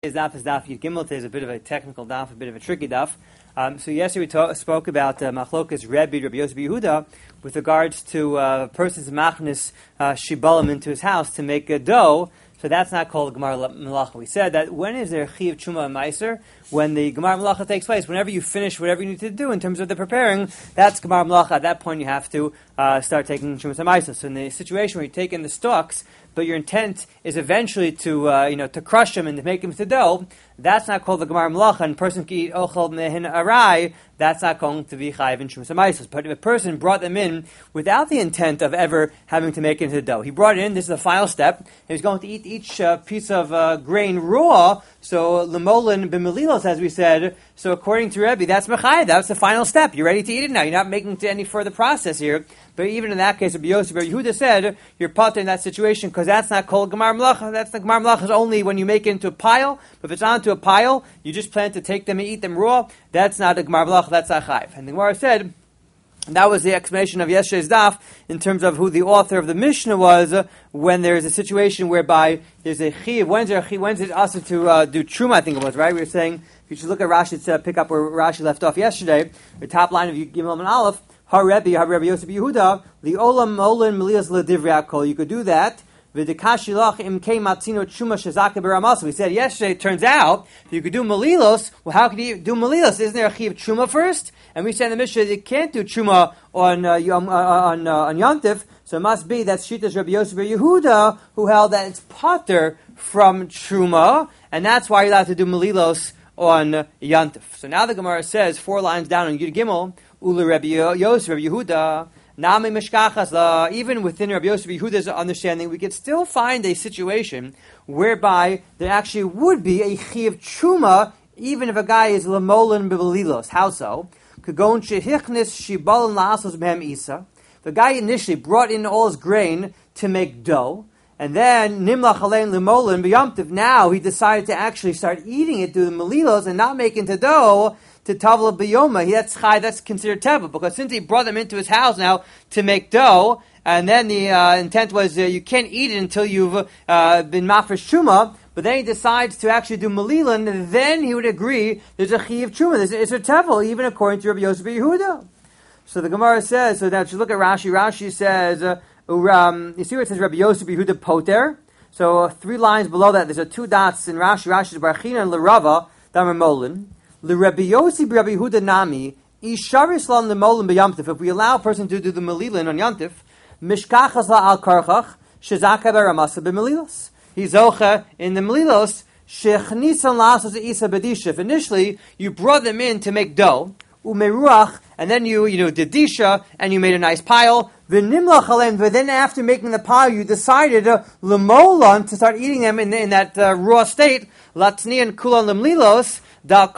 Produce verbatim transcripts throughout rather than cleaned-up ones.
Today's daf is daf Yud Gimel. Today is a bit of a technical daf, a bit of a tricky daf. Um, so yesterday we ta- spoke about uh, Machlokas Rebbe, Rabbi Yosef Yehuda, with regards to uh, a person's machnis uh, shibalim into his house to make a dough. So that's not called Gemar Melacha. We said that when is there Chiv Chuma and Meiser? When the Gemar Melacha takes place. Whenever you finish whatever you need to do in terms of the preparing, that's Gemar Melacha. At that point you have to uh, start taking Chuma and Meiser. So in the situation where you take in the stalks, but your intent is eventually to, uh, you know, to crush them and to make them to dough, that's not called the Gemar Melacha, and a person can eat Ochel Mehin Arai, that's not going to be Chayiv in Shumas HaMaisos. But if a person brought them in without the intent of ever having to make it into the dough, he brought it in, this is the final step, he was going to eat each uh, piece of uh, grain raw, so Lemolin B'Melilos, as we said, so according to Rebbe, that's Mechayiv, that's the final step, you're ready to eat it now, you're not making it to any further process here. But even in that case, Rabbi Yosef Bar Yehuda said, you're potter in that situation because that's not called Gemar Melacha. That's the Gemar Melacha is only when you make it into a pile. But if it's onto a pile, you just plan to take them and eat them raw. That's not a Gemar Melacha, that's a Chayiv. And the Gemara said, that was the explanation of yesterday's daf in terms of who the author of the Mishnah was uh, when there is a situation whereby there's a Chiv. When's there a Chiv? When's it also to uh, do Truma, I think it was, right? We were saying, if you should look at Rashi to pick up where Rashi left off yesterday, the top line of Gimel and Aleph, Har Rebbe, Har Rebbe Yosef Yehuda, the Olam Molen Melias Ledivri Akol. You could do that. V'dekashilach imkei matzino chuma shezaka b'ramasa. We said yesterday, it turns out, if you could do Melilos, well, how could you do Melilos? Isn't there a chiv chuma first? And we said in the Mishnah, you can't do chuma on uh, yom, uh, on, uh, on Yontif, so it must be that's Shitas Rebbe Yosef Yehuda, who held that it's pater from chuma, and that's why you're allowed to do Melilos on uh, Yontif. So now the Gemara says, four lines down on Yud Gimel, Ula Rabbi Yosef, Rabbi Yehuda, Nami Mishkachas, even within Rabbi Yosef Yehuda's understanding, we could still find a situation whereby there actually would be a Chiv Chuma, even if a guy is Lamolin B'Belilos. How so? Kagon Shehichnis Shibalin La'asos Behem Isa. The guy initially brought in all his grain to make dough, and then Nimlach Alein Limolin B'Yamtiv. Now he decided to actually start eating it through the Melilos and not make into dough. To Tavla B'Yoma, that's chai, that's considered teva, because since he brought them into his house now to make dough, and then the uh, intent was uh, you can't eat it until you've uh, been mafresh truma, but then he decides to actually do melilin, then he would agree there's a chi of truma, there's a, it's a tevel, even according to Rabbi Yosef Yehuda. So the Gemara says, so now if you look at Rashi, Rashi says, uh, um, you see where it says Rabbi Yosef Yehuda poter? So uh, three lines below that, there's a two dots in Rashi, Rashi is Barachina and L'Rava, Damar Molin. The Rabbi Yosef, Rabbi Yehuda Nami, Isharis lan lemolim b'yamtif. If we allow a person to do the melilin on yantif, mishkachas la al karchach shezaka beramasa b'melilos. He's zocha in the melilos shechnisan la'asos isa b'disha. Initially, you brought them in to make dough, umeruach, and then you you know did disha, and you made a nice pile. V'nimlach alein. But then after making the pile, you decided uh, lemolan to start eating them in, in that uh, raw state. Latzni and kulan lemlilos. That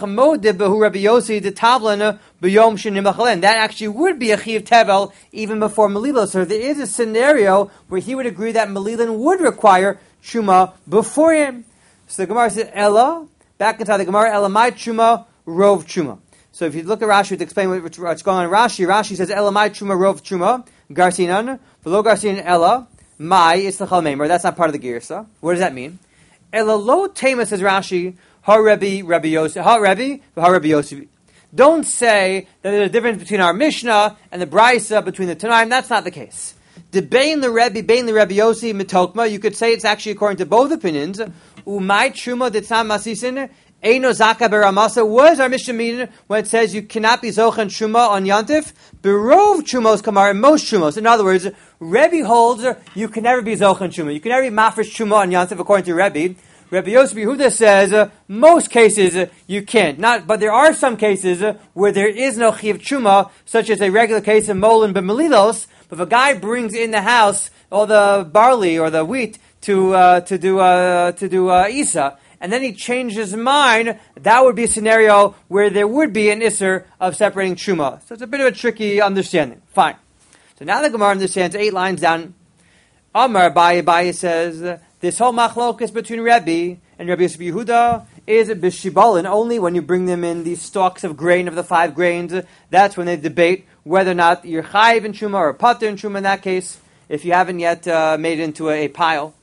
actually would be a chiv tevel even before Melilin. So there is a scenario where he would agree that Melilin would require Truma before him. So the Gemara says, Ella, back inside the Gemara, Ella my Truma, Rov Truma. So if you look at Rashi to explain what's going on in Rashi, Rashi says, Ella my Truma, Rov Truma, Garsinan, below Garsinan, Ella, my, it's the Chalmeimer. That's not part of the Girsa. What does that mean? Ella lo tema, says Rashi, Ha Rebbe, Rabbi Yosef, Ha Rebbe, Ha Rebbe Yosef. Don't say that there's a difference between our Mishnah and the Brisa, between the Tanaim. That's not the case. The Bein the Rebbe, Bein the Rebbe Yosef, Mitokma, you could say it's actually according to both opinions. Umay Truma Ditzam Masisin, Eino Zaka Beramasa. What does our Mishnah mean when it says you cannot be Zochen Truma on Yantif? Berov Trumos Kamar, most Trumos. In other words, Rebbe holds you can never be Zochen Truma. You can never be Mafresh Truma on Yantif according to Rebbe. Rabbi Yosef Yehuda says, uh, most cases uh, you can't. Not, but there are some cases uh, where there is no chiv truma, such as a regular case of molin b'melilos. But if a guy brings in the house all the barley or the wheat to uh, to do uh, to do uh, isa, and then he changes his mind, that would be a scenario where there would be an isser of separating truma. So it's a bit of a tricky understanding. Fine. So now the Gemara understands eight lines down. Amar Abaye Abaye says, uh, this whole machlokas between Rebbe and Rabbi Yosef Yehuda is b'shibalin, only when you bring them in these stalks of grain of the five grains. That's when they debate whether or not you're chayiv in truma or pater in truma in that case, if you haven't yet uh, made it into a, a pile.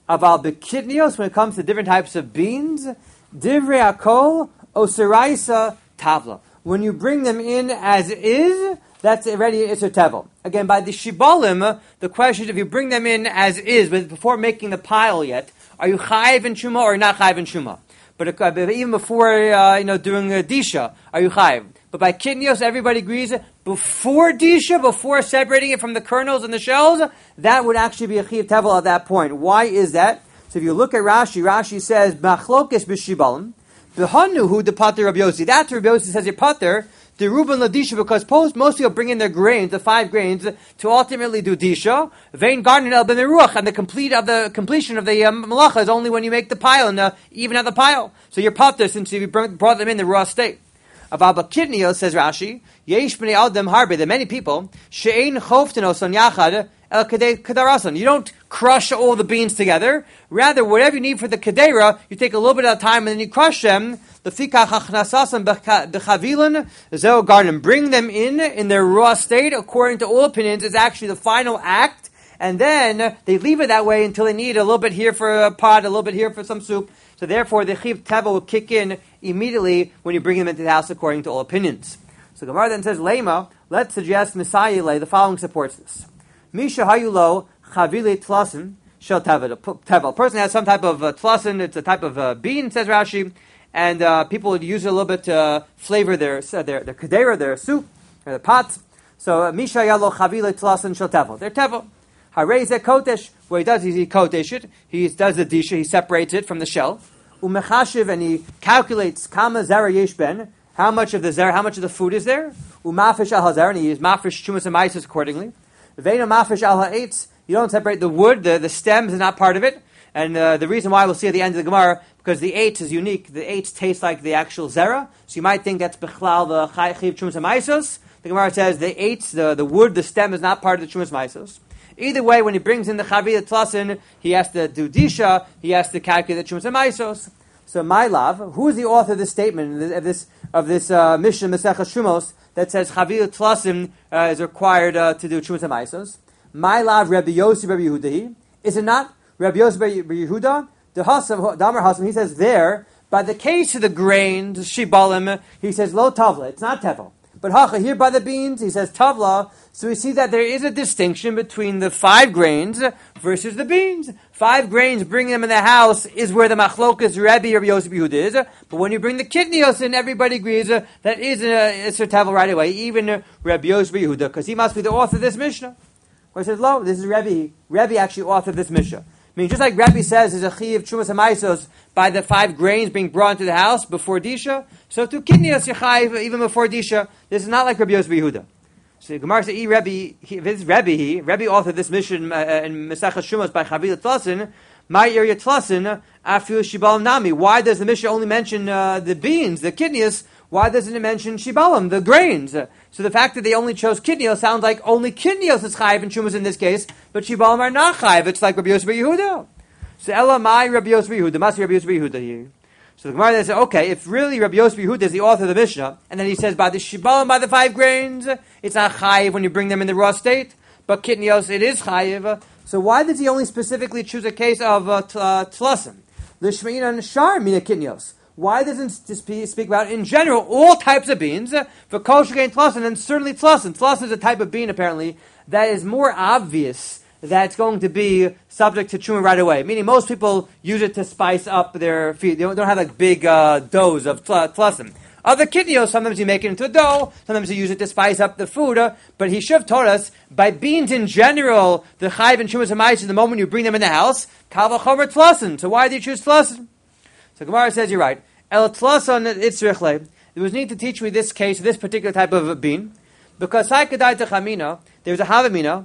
Aval bekidnios, when it comes to different types of beans, divrei akol osiraisa tavla. When you bring them in as is, that's already Isser Tevel. Again, by the Shibalim, the question is if you bring them in as is, but before making the pile yet, are you chayiv in Shuma or not chayiv in Shuma? But, uh, but even before, uh, you know, doing a Disha, are you chayiv? But by Kidnios, everybody agrees, before Disha, before separating it from the kernels and the shells, that would actually be a Chiv Tevel at that point. Why is that? So if you look at Rashi, Rashi says, Machlokes b'Shibalim, V'hanu hu de pater Rabbi Yossi. That's Rabbi Yossi says your pater, the Reuben Ladisha, because post, most people bring in their grains, the five grains, to ultimately do Disha. Vein garden el ben ruach, and the complete of the completion of the um, malacha is only when you make the pile and uh, even at the pile. So your pater, since you brought them in the raw state. Avaba Kidnio, says Rashi, Yesh b'nei Adam harbe, there are many people, she'ein choftenos on yachad, el kadei kadarasan. You don't crush all the beans together. Rather, whatever you need for the kadera, you take a little bit of time and then you crush them. The fikach achnasasam bechavilan zeo garden. Bring them in in their raw state. According to all opinions, is actually the final act. And then they leave it that way until they need a little bit here for a pot, a little bit here for some soup. So therefore, the chiv teva will kick in immediately when you bring them into the house, according to all opinions. So Gemara then says, Lema, let's suggest Messiah lay. The following supports this. Misha hayulo chavile tlasin shel tevel. A person has some type of uh, tlasin. It's a type of uh, bean, says Rashi, and uh, people would use it a little bit to flavor their uh, their their kadera, their soup, or their pots. So uh, Misha hayulo chavile tlasin shel tevel. They're tevel. Harei kotesh. What he does is he kotesh it. He does the disha. He separates it from the shell. Umechashiv, and he calculates kama zera yesh ben. How much of the zera, how much of the food is there? Umafish al hazar, and he uses mafish chumas and maisus accordingly. Veina mafish al ha'etz. You don't separate the wood. The, the stems is not part of it. And uh, the reason why we'll see at the end of the Gemara, because the eitz is unique. The eitz tastes like the actual zera. So you might think that's bechlal the chiv chumas and maisus. The Gemara says the eitz, the, the wood, the stem is not part of the chumas maisus. Either way, when he brings in the chavila tlasin, he has to do disha, he has to calculate the chumas and maisos. So, my love, who is the author of this statement, of this of this uh, Mishnah Masechah Shumos, that says chavila tlasin uh, is required uh, to do chumas and maisos? My love, Rabbi Yossi Rabbi Yehuda. Is it not Rabbi Yossi Rabbi Yehuda? The Hassam, Damar Hassam, he says there, by the case of the grains, shibalim, he says lo tavla, it's not tevel. But hacha, here by the beans, he says tavla. So we see that there is a distinction between the five grains versus the beans. Five grains, bringing them in the house, is where the machlokas Rabbi Rabbi Yosef Yehuda is. But when you bring the kidnios in, everybody agrees uh, that is a, a tavla right away. Even uh, Rabbi Yosef Yehuda, because he must be the author of this Mishnah. Where he says, lo, this is Rabbi. Rabbi actually authored this Mishnah. I mean, just like Rabbi says, there's a chiv chumas hamaisos by the five grains being brought into the house before disha. So to kidnios yechayiv even before disha. This is not like Rabbi Yosef Yehuda. So Gemara says, Rabbi, if it's Rabbi, he, Rabbi authored this mission uh, in Mesachas Shumos by Chavila Tlasin, my area Tlasin, Afiu Shibalim Nami. Why does the Mishnah only mention uh, the beans, the kidneys? Why doesn't it mention Shibalim, the grains? Uh, so the fact that they only chose kidneys sounds like only kidneys is chayiv and Shumas in this case, but Shibalim are not chayiv. It's like Rabbi Yosef Yehuda. So Ella my Rabbi Yosef Yehuda, must be Rabbi Yosef Yehuda here. So the Gemara then says, okay, if really Rabbi Yosef Yehuda is the author of the Mishnah, and then he says by the shibalim, by the five grains, it's not chayiv when you bring them in the raw state, but kitnios, it is chayiv. So why does he only specifically choose a case of uh, t- uh, tlasim? L'shmein and shar mina kitnios. Why doesn't he speak about, in general, all types of beans, for kol shekain tlasim, and certainly tlasim. Tlasim is a type of bean, apparently, that is more obvious that it's going to be subject to chuma right away. Meaning most people use it to spice up their feed. They don't, don't have like big uh, doughs of tlasim. Other kidneys, sometimes you make it into a dough, sometimes you use it to spice up the food. Uh, but he should have taught us, by beans in general, the chayv and chumas hamayis, the moment you bring them in the house, kal v'chomer tlasim. So why did you choose tlasim? So Gemara says, you're right. El tlasim itzrichle. There was need to teach me this case, this particular type of bean, because haikadai techamina, there's a havamina,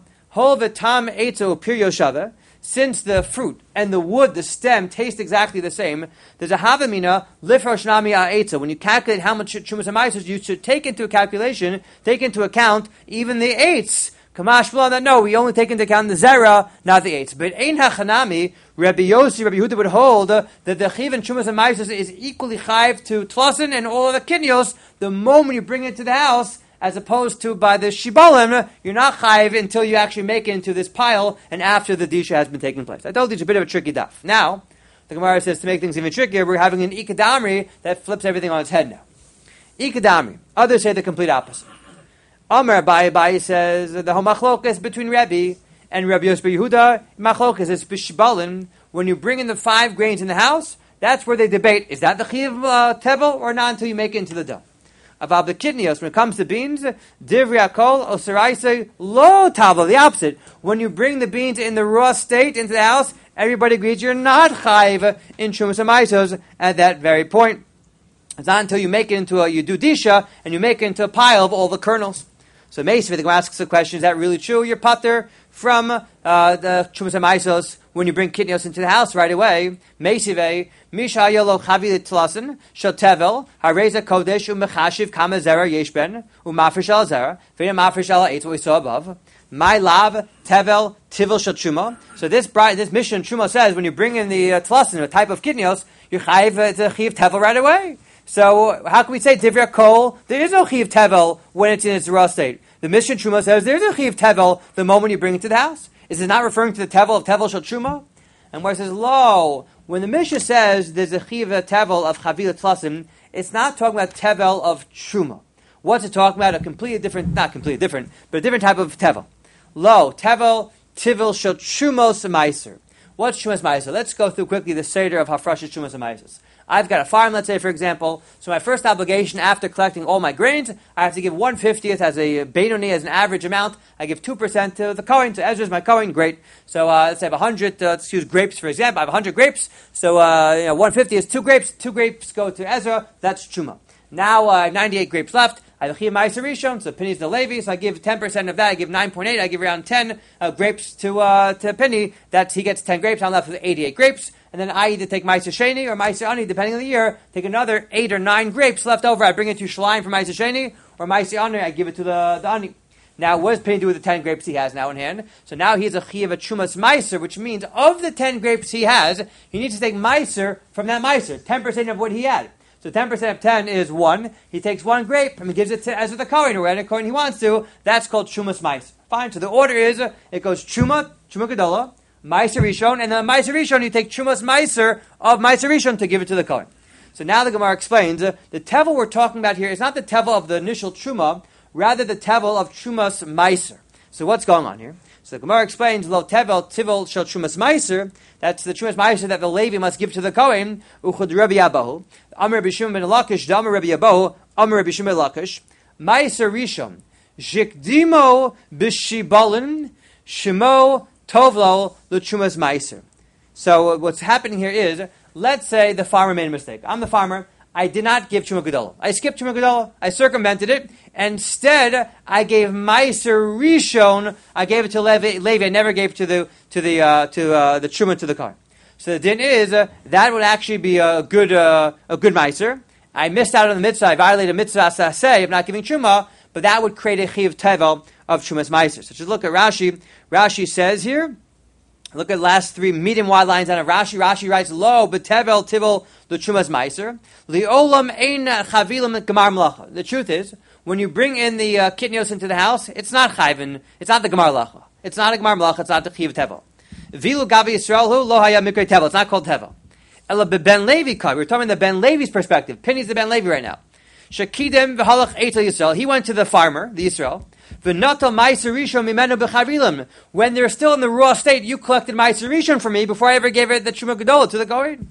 since the fruit and the wood, the stem, taste exactly the same, there's a havamina lifrosh nami ha'etza. When you calculate how much chumas hamaisos, you should take into a calculation, take into account even the eitz. Kamash that no, we only take into account the zera, not the eitz. But ein hachanami, Rabbi Yossi, Rabbi Yehuda would hold uh, that the chiv and chumas hamaisos is equally chayv to tlasin and all of the kidneys the moment you bring it to the house as opposed to by the shibalim, you're not chayiv until you actually make it into this pile and after the disha has been taking place. I told you it's a bit of a tricky daf. Now, the Gemara says to make things even trickier, we're having an ikadamri that flips everything on its head now. Ikadamri. Others say the complete opposite. Amar Abaye, Abaye says the homachlokas between Rebbe and Rabbi Yosef Yehuda, machlokas is b'shbalin. When you bring in the five grains in the house, that's where they debate, is that the chiv uh, tevel or not until you make it into the dough. About the kidneys, when it comes to beans, divrei akol osiraisa lo tavel, the opposite. When you bring the beans in the raw state into the house, everybody agrees you're not chayiv in Trumas HaMaisos at that very point. It's not until you make it into a, you do disha, and you make it into a pile of all the kernels. So Meisiv, the Gemara asks the question, is that really true? You're pater from uh, the Trumas HaMaisos when you bring kidneys into the house right away. Meisiv, Misha yolo chavi tlasen shel tevel hareza kodesh umechashiv kama zera yeshben umafresh al zera v'ina mafresh al eitz, what we saw above. My lav tevel tivel shel truma. So this this mission truma says when you bring in the uh, tlasen, a type of kidneys, you chayiv uh, to chiv tevel right away. So how can we say divrei kol? There is no chiv tevel when it's in its raw state. The mission truma says there is a chiv tevel the moment you bring it to the house. Is it not referring to the tevel of tevel shel truma? And where it says lo, when the Mishnah says there's a chiva tevel of chavila tlasim, it's not talking about tevel of truma. What's it talking about? A completely different, not completely different, but a different type of tevel. Lo, tevel, tivil shel trumos meiser. What's trumos meiser? Let's go through quickly the seder of hafrashas trumos meisers. I've got a farm, let's say, for example. So my first obligation after collecting all my grains, I have to give one fiftieth as a Benoni, as an average amount. I give two percent to the Kohen. So Ezra's my Kohen, great. So uh, let's say I have one hundred, uh, let's use grapes, for example. I have one hundred grapes. So uh, you know, one fifty is two grapes. Two grapes go to Ezra. That's Truma. Now uh, I have ninety-eight grapes left. I have a Chiyuv Ma'aser Rishon, so Penny's the Levi, so I give ten percent of that. I give nine point eight. I give around ten uh, grapes to uh, to Penny. That's, he gets ten grapes. I'm left with eighty-eight grapes. And then I either take Ma'aser Sheni or Ma'aser Ani, depending on the year, take another eight or nine grapes left over. I bring it to Shalayim for Ma'aser Sheni, or Ma'aser Ani, I give it to the, the Ani. Now, what does Penny do with the ten grapes he has now in hand? So now he has a Chiyuv of Trumas Ma'aser, which means of the ten grapes he has, he needs to take Ma'aser from that Ma'aser, ten percent of what he had. So ten percent of ten is one. He takes one grape and he gives it to Ezra the Kohen, or any Kohen he wants to. That's called Trumas Ma'aser. Fine. So the order is, uh, it goes Truma, Truma Gedola, Ma'aser Rishon, and then Ma'aser Rishon, you take Trumas Ma'aser of Ma'aser Rishon to give it to the Kohen. So now the Gemara explains, uh, the tevel we're talking about here is not the tevel of the initial Truma, rather the tevel of Trumas Ma'aser. So what's going on here? So the Gemara explains, lo tevel tivol shel Trumas Ma'aser, that's the Trumas Ma'aser that the Levi must give to the Kohen, uchud Rabbi Abahu, Amar Rabbi Shimon ben Lakish, Amar Rabbi Abahu, Amar Rabbi Shimon ben Lakish, Ma'aser Rishon, Shikdimo b'shibalin, Shemo Tovlo l'Trumas Ma'aser. So uh, what's happening here is, let's say the farmer made a mistake. I'm the farmer. I did not give Truma Gedola. I skipped Truma Gedola. I circumvented it. Instead, I gave Ma'aser Rishon. I gave it to Levi. Levi. I never gave to the to the uh, to uh, the Truma to the car. So the din is uh, that would actually be a good uh, a good Ma'aser. I missed out on the mitzvah. I violated a mitzvah say of not giving Truma, but that would create a chiyuv tevel of Trumas Ma'aser. So just look at Rashi. Rashi says here, look at the last three medium wide lines on of Rashi. Rashi writes, Lo, betevel tivol the Trumas Ma'aser. Li'olam ein chavilam gemar melacha. The truth is, when you bring in the uh, kitnios into the house, it's not chayvin, it's not the gemar melacha. It's not a gemar melacha, it's not the chiv tevel. Vilu gavi Yisrael hu lo haya mikra tevel. It's not called tevel. Ela ben Levi kai. We're talking the Ben Levi's perspective. Penny's the Ben Levi right now. Shakidem v'halach eitel Yisrael. He went to the farmer, the Yisrael. When they're still in the raw state, you collected Ma'aser Rishon from me before I ever gave it the Truma Gedola to the Kohen.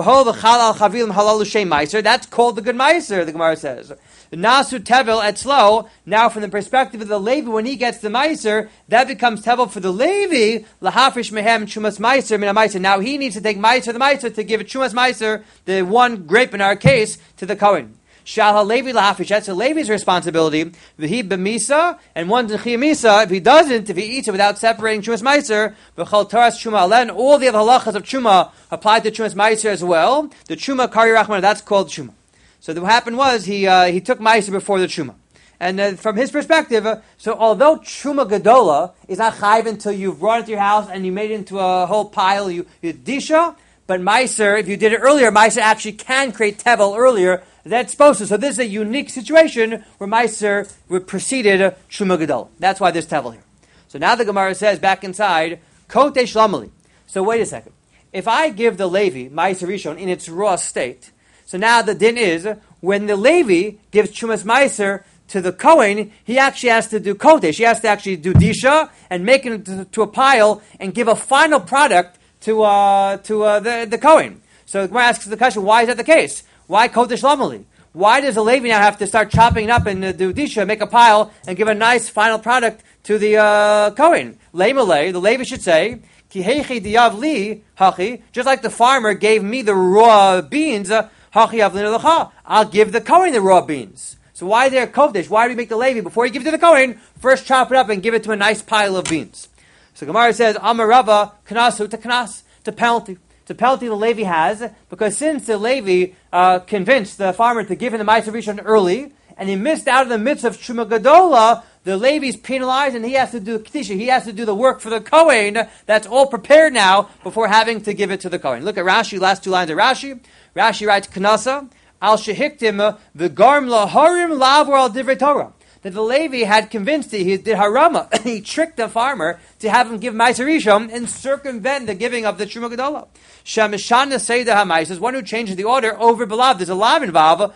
That's called the good Ma'aser, the Gemara says. Nasu Tevel Etzlo, now from the perspective of the Levi, when he gets the Ma'aser, that becomes Tevel for the Levi, Lahafrish Mehem Trumas Ma'aser Min Ma'aser. Now he needs to take Ma'aser the Ma'aser to give it Trumas Ma'aser, the one grape in our case, to the Kohen. Shal Levi lahafish. That's a Levi's responsibility. V'hi b'misa, and one's in chiyamisa. If he doesn't, if he eats it without separating Trumas Ma'aser, v'chol taras Truma alen. All the other halachas of Truma apply to Trumas Ma'aser as well. The Truma kari rachman, that's called Truma. So what happened was he uh, he took Ma'aser before the Truma. And uh, from his perspective, uh, so although Truma Gedola is not chayv until you've brought it to your house and you made it into a whole pile, you, you disha. But Ma'aser, if you did it earlier, Ma'aser actually can create tevel earlier, that's supposed to. So this is a unique situation where Meiser preceded Truma Gedola. That's why there's Tevel here. So now the Gemara says back inside, Kotesh Lamali. So wait a second. If I give the Levi Meiser Rishon in its raw state, so now the din is when the Levi gives Trumas Meiser to the Kohen, he actually has to do Kodesh. He has to actually do Disha and make it to, to a pile and give a final product to uh, to uh, the, the Kohen. So the Gemara asks the question, why is that the case? Why Kodesh Lamali? Why does the Levi now have to start chopping it up and uh, do Disha, make a pile, and give a nice final product to the uh, Kohen? Leimalei, the Levi should say, Ki heichi diyav li, hachi, just like the farmer gave me the raw beans, uh, hachi avlin lecha, I'll give the Kohen the raw beans. So why is there a Kodesh? Why do we make the Levi, before you give it to the Kohen, first chop it up and give it to a nice pile of beans? So Gemara says, Amarava, knasu to knas, to penalty. To penalty the Levi has, because since the Levi uh, convinced the farmer to give him the Meiser Rishon early, and he missed out of the midst of Truma Gedola, the Levi's penalized, and he has to do Kedisha. He has to do the work for the Kohen. That's all prepared now before having to give it to the Kohen. Look at Rashi, last two lines of Rashi. Rashi writes, Knasa, Al Shehiktim, V'garm Laharim Lavor Al Divrei Torah. That the Levi had convinced him, he did harama, he tricked the farmer to have him give Meiser Rishon and circumvent the giving of the Truma Gedola. Shamishana Seidah HaMeiser is one who changes the order over Belav. There's a lav involved.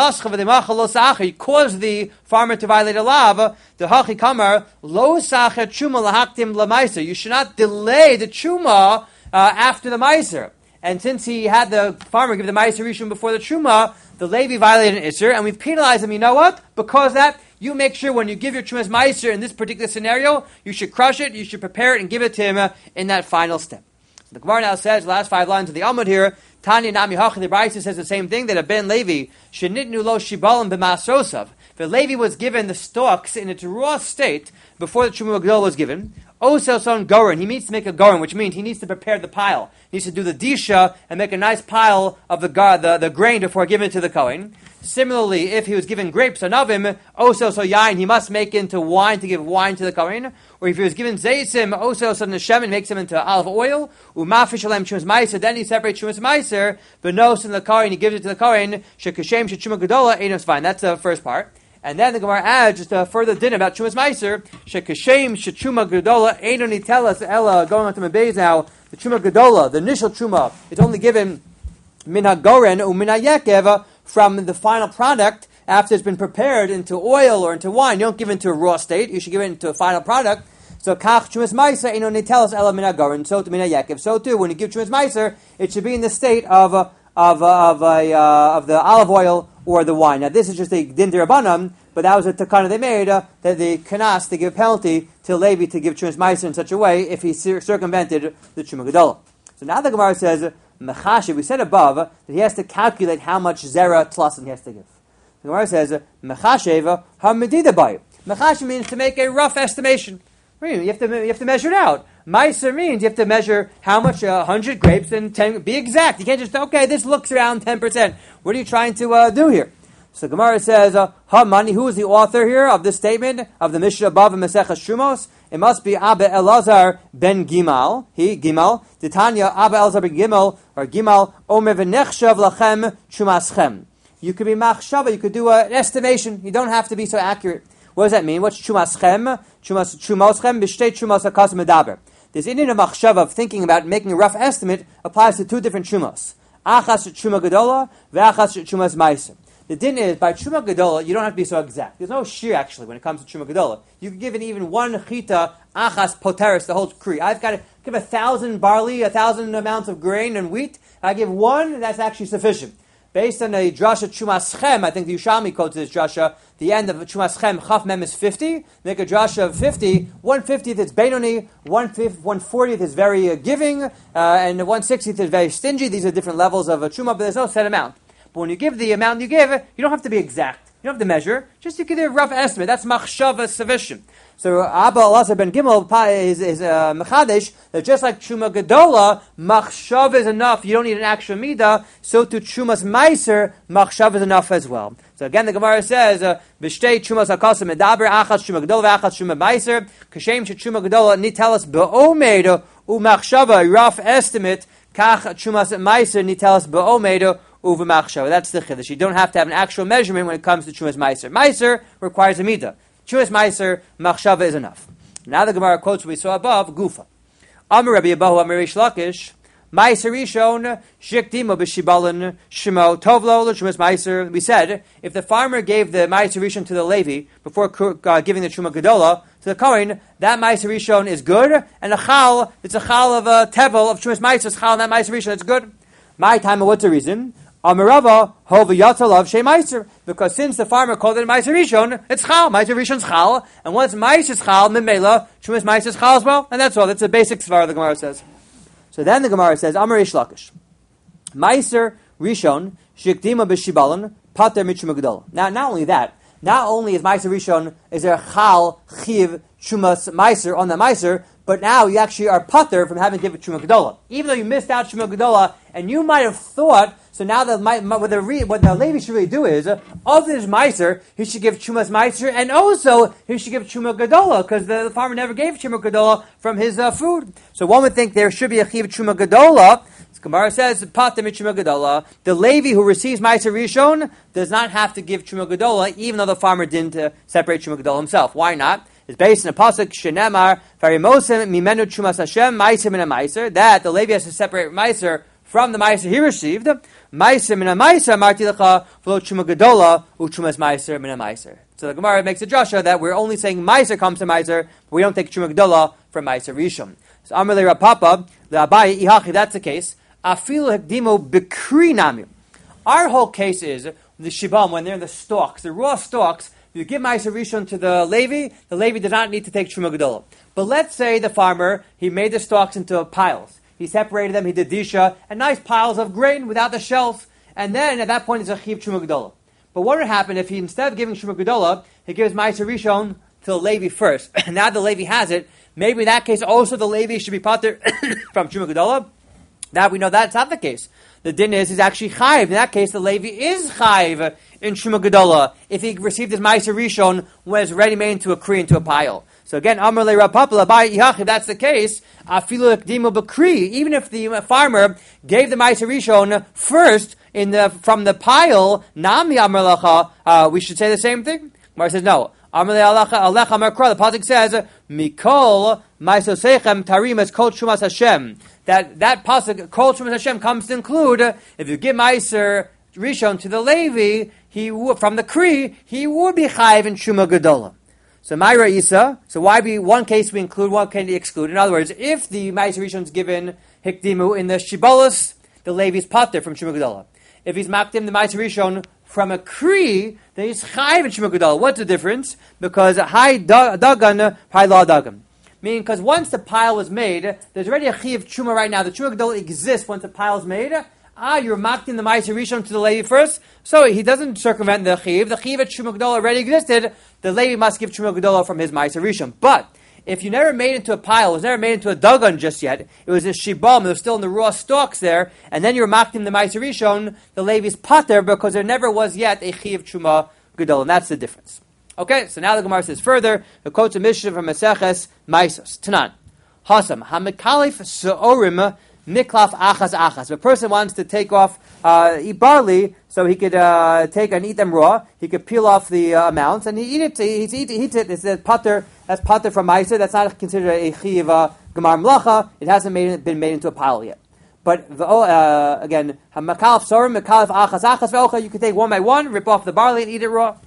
He caused the farmer to violate a lav. The Hachi Kamar, Lo Sacha Truma Lahaktim LaMeiser. You should not delay the Truma uh, after the Meiser. And since he had the farmer give the Meiser Rishon before the Truma, the Levi violated an Isser, and we penalized him. You know what? Because that, you make sure when you give your Trumas Meiser in this particular scenario, you should crush it, you should prepare it, and give it to him uh, in that final step. The Gemara now says, the last five lines of the Amud here, Tanya Nami Hach, the Brisa says the same thing, that a Ben Levi, Shenitnu Lo Shibalim B'Masrosav. The Levi was given the stalks in its raw state before the Truma Gedola was given. Osel son Goren, he needs to make a Goren, which means he needs to prepare the pile. He needs to do the Disha and make a nice pile of the gar, the, the grain before giving it to the Kohen. Similarly, if he was given grapes on Avim, Osel so Yain, he must make into wine to give wine to the Kohen. Or if he was given Zaysim, Osel so Neshem, makes him into olive oil. Umafish Alem Chumas Meiser, then he separates Chumas Meiser, Benos in the Kohen, he gives it to the Kohen, Shekashem Shechuma Gedola, Einos Vine. That's the first part. And then the Gemara adds just a further din about Chumas Meiser. Shekashem Shechuma Gedola Einoni tell us Ella going on to Mebez now. The Chuma Gedola, the initial Chuma, is only given Mina Goren or Mina Yekev from the final product after it's been prepared into oil or into wine. You don't give it into a raw state. You should give it into a final product. So Kach Chumas Meiser Einoni tell us Ella Mina Goren. So to Mina Yekev. So too, when you give Chumas Meiser, it should be in the state of uh, of uh, of a uh, of the olive oil or the wine. Now this is just a din derabanan, but that was a takana they made uh, that the kanas to give penalty to Levi to give Chumas Meiser in such a way if he cir- circumvented the Truma Gedola. So now the Gemara says mechashi. We said above that he has to calculate how much zera tlasim he has to give. The Gemara says mechashev hamedida bayu. Mechashi means to make a rough estimation. What do you mean? You have to you have to measure it out. Meiser means you have to measure how much a uh, hundred grapes and ten. Be exact. You can't just okay. This looks around ten percent. What are you trying to uh, do here? So Gemara says, uh, Hamani, who is the author here of this statement of the Mishnah above in Maseches Shumos? It must be Abba Elazar ben Gimal. He Gimal. Titania Abba Elazar ben Gimal or Gimal Omer v'nechshav lachem chumaschem. You could be machshava. You could do uh, an estimation. You don't have to be so accurate. What does that mean? What's chumaschem? Chumas chumoschem b'shtei chumas hakas medaber. This Indian of machshava of thinking about making a rough estimate applies to two different chumos. Achas chuma gedola ve'achas chumas meiser. The din is, by Truma Gedola, you don't have to be so exact. There's no shear, actually, when it comes to Truma Gedola. You can give it even one chita, achas, poteris, the whole kri. I've got to give a thousand barley, a thousand amounts of grain and wheat. I give one, that's actually sufficient. Based on a drasha Chumaschem, I think the Yushalmi quotes this drasha, the end of Chumaschem, chaf mem is fifty. Make a drasha of fifty. one fiftieth is Benoni, one fortieth is very uh, giving, uh, and one sixtieth is very stingy. These are different levels of a Chuma, but there's no set amount. But when you give the amount you give, you don't have to be exact. You don't have to measure. Just you give a rough estimate. That's machshava sufficient. So Abba Elazar ben Gimel is, is uh, mechadesh that just like Truma Gedola, machshava is enough. You don't need an extra midah. So to Trumas Meiser, machshava is enough as well. So again, the Gemara says, "B'shtei Trumas hakasa medaber achas Truma Gedola achas Truma Meiser kashem sheTruma Gedola nitelas be'omed umachshava." Rough estimate. Kach Trumas Meiser nitelas be'omed uva machshava. That's the chiddush. You don't have to have an actual measurement when it comes to Trumas Meiser. Meiser requires a midah. Trumas Meiser, machshava is enough. Now the Gemara quotes what we saw above, Gufa. Amar Rabbi Abahu Amar Reish Lakish, Meiser Rishon, Shikdimo b'shibalin, Shemo Tovlo, l'Trumas Meiser. We said, if the farmer gave the Meiser Rishon to the Levi before uh, giving the Truma Gedola to the Kohen, that Meiser Rishon is good, and a chal, it's a chal of a tevel of Trumas Meiser, it's chal and that Meiser Rishon, it's good. My time, what's the reason? Amarava hova yatzalav shei meiser, because since the farmer called it meiser rishon, it's chal. Meiser rishon's chal, and once meiser's chal, mimela Trumas meiser's chal as well, and that's all. That's the basic svar the Gemara says. So then the Gemara says, Amar Reish Lakish, meiser rishon shikdima b'shibalon pater mitzvah gedola. Now, not only that, not only is meiser rishon is there a chal chiv Trumas meiser on the meiser, but now you actually are pater from having to give it Truma Gedola. Even though you missed out Truma Gedola, and you might have thought, so now the, what, the, what the Levi should really do is, uh, of this Meiser, he should give Trumas Meiser, and also he should give Truma Gedola, because the, the farmer never gave Truma Gedola from his uh, food. So one would think there should be a Chiv Truma Gedola. Gemara says, pater Truma Gedola. The Levi who receives Meiser Rishon does not have to give Truma Gedola, even though the farmer didn't uh, separate Truma Gedola himself. Why not? It's based in a pasuk shenemar varimosim mimenu trumas Hashem meiser min meiser, that the Levi has to separate meiser from the meiser he received. Meiser min meiser marti lecha v'lo truma gedola u'trumas meiser min meiser. So the Gemara makes a drasha that we're only saying meiser comes to meiser, but we don't take truma gedola from meiser rishon. So Amalei Rav Papa the Abaye ihachi. That's the case. Afilu hekdimo b'kri namim. Our whole case is the shibam when they're in the stalks, the raw stalks. You give Meiser Rishon to the Levi, the Levi does not need to take Truma Gedola. But let's say the farmer, he made the stalks into piles. He separated them, he did disha, and nice piles of grain without the shells. And then at that point it's a chiv Truma Gedola. But what would happen if he, instead of giving Truma Gedola, he gives Meiser Rishon to the Levi first? Now the Levi has it. Maybe in that case also the Levi should be pater from Truma Gedola? Now we know that's not the case. The din is he's actually chayiv. In that case, the Levi is chayiv in Truma Gedola if he received his Meiser Rishon when it's ready made into a kri, into a pile. So again, Amar le Rav Papa Abaye ihachi. If that's the case, afilu ekdimo b'kri. Even if the farmer gave the Meiser Rishon first in the from the pile, nami Amar lecha, uh, we should say the same thing. Mar says no. Amar le alecha Amar kra. The pasuk says mikol ma'asosechem tarimas kol trumas Hashem. That that pasuk kol trumas Hashem comes to include uh, if you give Meiser Rishon to the Levi, he would, from the Kri, he would be chayiv in Truma Gedola. So Myra Isa. So why be one case we include, one case we exclude? In other words, if the Meiser Rishon is given hikdimu in the shibolus, the Levi is pater from Truma Gedola. If he's makdim the Meiser Rishon from a Kri, then he's chayiv in Truma Gedola. What's the difference? Because high dagan, high law dagan. Meaning, because once the pile was made, there's already a chiv truma right now. The Truma Gedola exists once the pile is made. Ah, you're makting the Meiser Rishon to the Levi first, so he doesn't circumvent the chiv. The chiv at Truma Gedola already existed. The Levi must give Truma Gedola from his Meiser Rishon. But if you never made it into a pile, it was never made into a dagon just yet. It was a shibam. It was still in the raw stalks there, and then you're makting the Meiser Rishon. The Levi's pater because there never was yet a chiv Truma Gedola, and that's the difference. Okay, so now the Gemara says further, the quotes a Mishnah from Maseches Maisos. Tanan. Hasam. Hamikalif se'orim miklaf achas achas. If a person wants to take off, uh, eat barley, so he could uh, take and eat them raw, he could peel off the uh, amounts, and he eat it, he eat, eats it, it's a pater, that's pater from Meiser, that's not considered a chiv gemar mlacha, it hasn't made, been made into a pile yet. But, uh, again, hamikalif se'orim mikalif achas achas ve'ocha, you can take one by one, rip off the barley and eat it raw.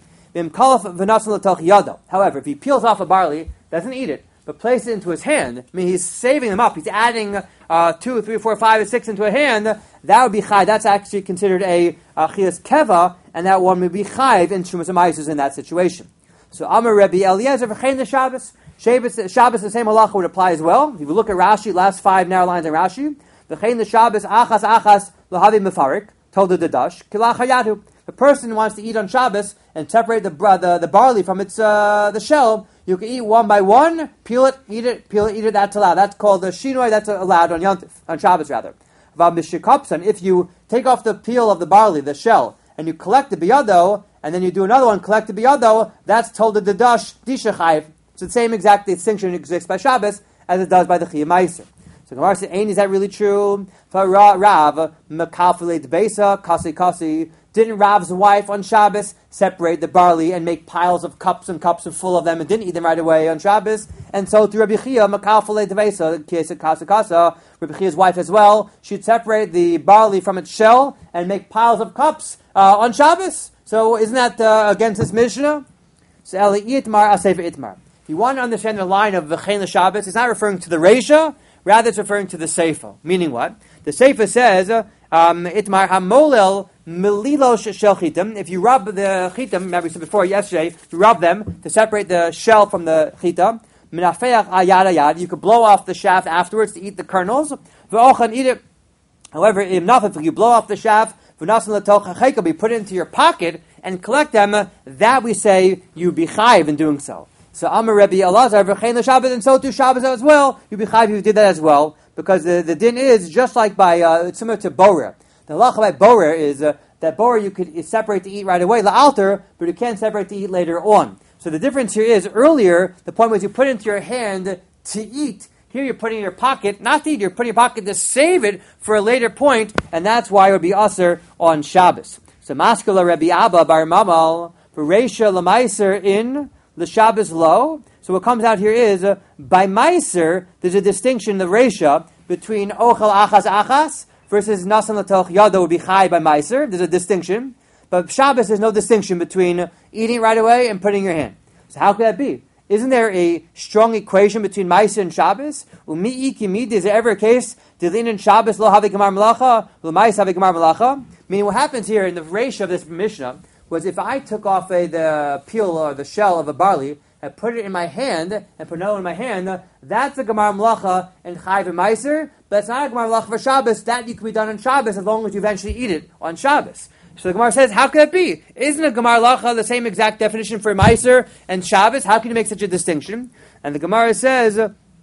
However, if he peels off a barley, doesn't eat it, but places it into his hand, I mean, he's saving them up, he's adding uh, two, three, four, five, and six into a hand, that would be chai. That's actually considered a chias keva, and that one would be chayv in Trumas Meiser in that situation. So, Amar Rebbe Eliezer v'chein the Shabbos. Shabbos, Shabbos, the same halacha would apply as well. If you look at Rashi, last five narrow lines in Rashi, v'chein the Shabbos achas achas l'havi mefarik, told the Dadash, kilach hayatu. The person wants to eat on Shabbos and separate the the, the barley from its uh, the shell. You can eat one by one, peel it, eat it, peel it, eat it. That's allowed. That's called the shinoi. That's allowed on Yontif, on Shabbos rather. And if you take off the peel of the barley, the shell, and you collect the biyado, and then you do another one, collect the biyado, that's told the Dadash disha chayv. It's the same exact distinction exists by Shabbos as it does by the Chiyah Meiser. So Gemara says, "Ain't is that really true?" For Rav, Mekafle Besa, Kasi Kasi. Didn't Rav's wife on Shabbos separate the barley and make piles of cups and cups and full of them and didn't eat them right away on Shabbos? And so to Rabbi Chia, Makafale Devesa, Kesa Kasa Kasa, Rabbi Chia's wife as well, she'd separate the barley from its shell and make piles of cups uh, on Shabbos. So isn't that uh, against this Mishnah? So Eli Itmar Asefa Itmar. If you want to understand the line of V'chein Shabbos, it's not referring to the Reisha, rather it's referring to the Seifa. Meaning what? The Seifa says, um, Itmar HaMolel Melilosh shel chitim. If you rub the chitim, remember we said before yesterday, you rub them to separate the shell from the chita. Minafeach ayad ayad. You could blow off the shaft afterwards to eat the kernels. V'ochan eat it. However, if not, if you blow off the shaft, v'nasan letoch hacheka, be put it into your pocket and collect them. That we say you be chayiv in doing so. So Amar Rebbe Elazar v'chein l'Shabbos, and so too Shabbos as well. You be chayiv if you did that as well, because the, the din is just like by uh, it's similar to borer. The halacha by borer is uh, that borer you could separate to eat right away, la'alter, but you can't separate to eat later on. So the difference here is, earlier, the point was you put it into your hand to eat. Here you're putting it in your pocket, not to eat, you're putting it in your pocket to save it for a later point, and that's why it would be usher on Shabbos. So maskula Rabbi Abba bar Mamal, for Reisha l'maiser in, the Shabbos lo. So what comes out here is, uh, by maiser, there's a distinction in the Reisha between ochel achas achas, versus nasan latoch yada would be chai by meiser. There's a distinction. But Shabbos, there's no distinction between eating right away and putting your hand. So how could that be? Isn't there a strong equation between meiser and Shabbos? Umi'i kimid, is there ever a case, dilin and Shabbos lo havi gemar malacha, lo mais havi gemar malacha? Meaning what happens here in the ratio of this Mishnah was if I took off a, the peel or the shell of a barley, I put it in my hand, and put it in my hand, that's a Gemar Melacha and Chayv and Meiser, but it's not a Gemar Melacha for Shabbos. That you can be done on Shabbos as long as you eventually eat it on Shabbos. So the Gemara says, how could that be? Isn't a Gemar Melacha the same exact definition for Meiser and Shabbos? How can you make such a distinction? And the Gemara says,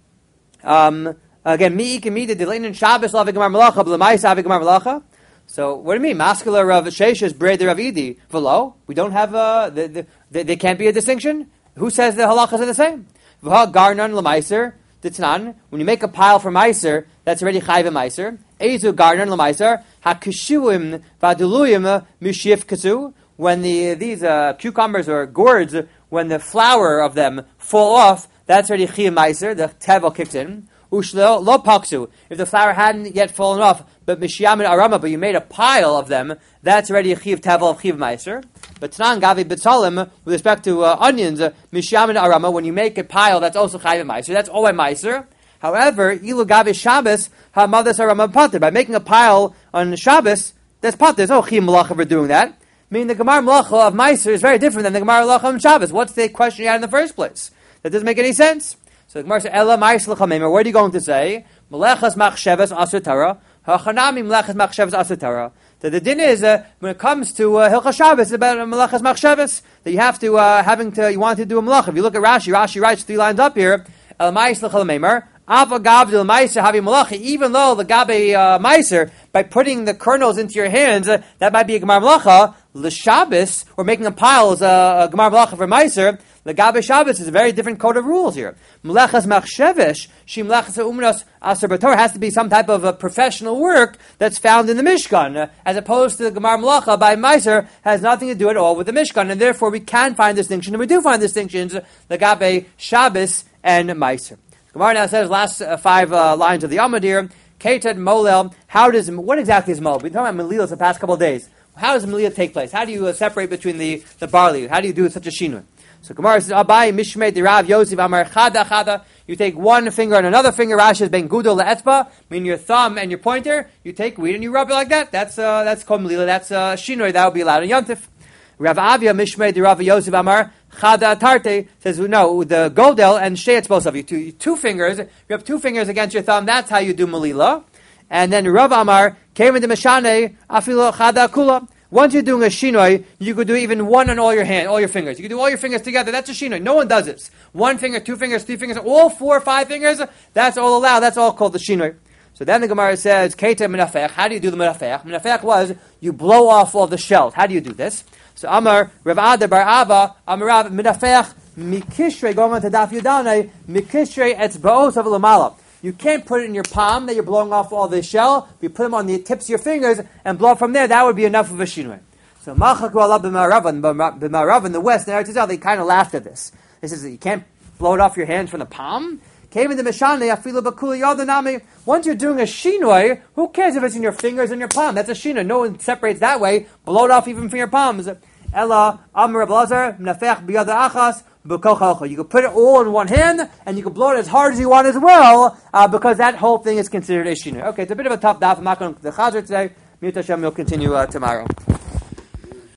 um, again, Mi Ike Mi de Dilain and Shabbos love a Gemar Melacha, but L'Mais have a Gemar Melacha. So what do you mean? Maskula Rav Sheshes Breder Rav Idi. V'lo, we don't have, uh, the, the, the, there can't be a distinction? Who says the halachas are the same? V'ha garnan l'maiser d'tnan. When you make a pile for meiser, that's already chayv meiser. Ezu garnan l'maiser hakishuim v'aduluyim mishif kasu. When the these uh, cucumbers or gourds, when the flower of them fall off, that's already chiyim meiser. The tevel kicks in. Ushlo lo paksu. If the flower hadn't yet fallen off, but mishiyam and arama, but you made a pile of them, that's already a chiv tevel of chiv meiser. But Tanan Gavi B'Tzalim, with respect to uh, onions, uh, Mishiyam and Arama, when you make a pile, that's also Chayv and Meiser. That's all by Meiser. However, Ilu Gavi Shabbos, HaMadas Arama Pater. By making a pile on Shabbos, that's Pater. There's no Chiyim Malacha for doing that. Meaning the Gemar Malacha of Meiser is very different than the Gemar Malacha of Shabbos. What's the question you had in the first place? That doesn't make any sense. So the Gemara says, Ela Meiser L'Chamemer. What are you going to say? Melechas Machshavas Asur Tara. HaChanami Melechas Machshavas Asur Tara. So the din is, uh, when it comes to uh, Hilchas Shabbos, it's about Melechas Machshavas, that you have to, uh, having to, you want to do a Melech. If you look at Rashi, Rashi writes three lines up here, El Ma'is L'Chal Meimer, Ava Gav Del Meiser Havi Melech, even though the Gabe uh, Meiser, by putting the kernels into your hands, uh, that might be a Gemar Melacha, L'Shabbos, or making a pile is a, a Gemar Melacha for Meiser. The Gabe Shabbos is a very different code of rules here. Melechas Machshevesh, Shim Melechas Umnos Aser B'Torah, has to be some type of a professional work that's found in the Mishkan, uh, as opposed to the Gemar Melacha by Meiser, has nothing to do at all with the Mishkan, and therefore we can find distinction, and we do find distinctions, the Gabe Shabbos and Meiser. Gemara now says, last uh, five uh, lines of the Amud here, Keted Molel, how does, what exactly is Molel? We've been talking about Melilas the past couple of days. How does Melilah take place? How do you uh, separate between the, the barley? How do you do such a shinui? So Gemara says, Abai Mishmei Dirav Yosef Amar Chada Chada. You take one finger and another finger. Rashi is Ben Gudol Le'etzba, meaning your thumb and your pointer. You take wheat and you rub it like that. That's uh, that's called Melila. That's uh, shinoi. That would be allowed in Yontif. Rav Avia Mishmei Dirav Yosef Amar Chada Tarte says, no, the Godel and Shei, it's both of you. Two, two fingers. You have two fingers against your thumb. That's how you do Melila. And then Rav Amar came into Meshane Afilo Chada Kula. Once you're doing a shinoi, you could do even one on all your hand, all your fingers. You could do all your fingers together. That's a shinoi. No one does this. One finger, two fingers, three fingers, all four, five fingers. That's all allowed. That's all called the shinoi. So then the Gemara says, Keita minafech. How do you do the minafech? Minafech was you blow off all the shells. How do you do this? So Amar Rav Ada Bar Abba Amar Rav minafech mikishrei, going on to Daf Yudane, mikishrei etzbaos of lamala. You can't put it in your palm that you're blowing off all the shell. If you put them on the tips of your fingers and blow from there, that would be enough of a shinui. So Machaku Allah b'ma'arav in the west, in Eretz Yisrael, they kind of laughed at this. They said, you can't blow it off your hands from the palm? Came into Mishane, afilu bakuli yodanami. Once you're doing a shinoi, who cares if it's in your fingers and your palm? That's a shinoi. No one separates that way. Blow it off even from your palms. Ella amar blazar nafech biyada achas b'kochacha. You can put it all in one hand, and you can blow it as hard as you want as well, uh, because that whole thing is considered a shinoi. Okay, it's a bit of a tough daf. I'm not going to the chazer today. Miut Hashem, we'll continue uh, tomorrow.